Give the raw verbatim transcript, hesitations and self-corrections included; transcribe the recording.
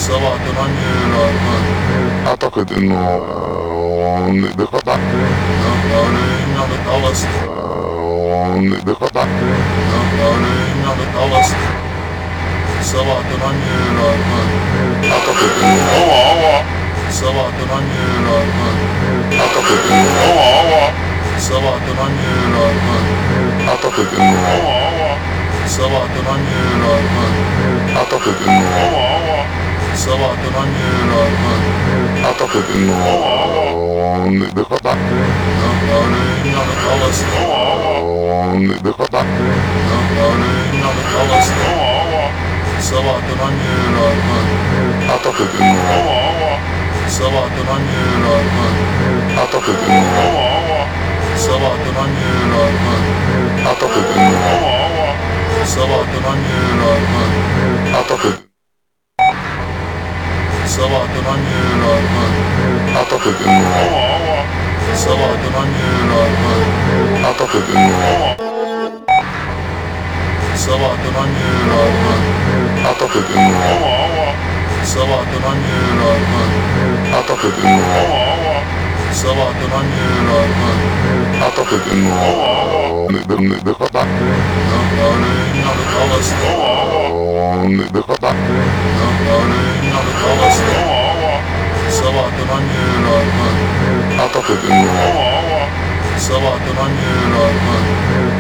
صبعت maniera اعتقد انه آه، بقطع علينا بتعلص آه، بقطع علينا بتعلص صبعت maniera اعتقد انه هو هو صبعت maniera اعتقد انه هو هو صبعت maniera اعتقد انه هو هو صبعت maniera اعتقد انه هو هو صبعت maniera اعتقد انه آه، بقطع علينا بتعلص آه، بقطع علينا بتعلص هو هو صبعت maniera اعتقد انه هو هو صبعت maniera اعتقد انه هو هو صبعت maniera اعتقد انه هو هو صبعت maniera اعتقد صبعت maniera اعتقد انه هو هو صبعت maniera اعتقد انه هو صبعت maniera اعتقد انه هو هو صبعت maniera اعتقد انه هو هو صبعت maniera اعتقد انه آه، بقطع علينا بتعلص آه، بقطع علينا بتعلص هو هو صبعت maniera اعتقد انه هو هو صبعت maniera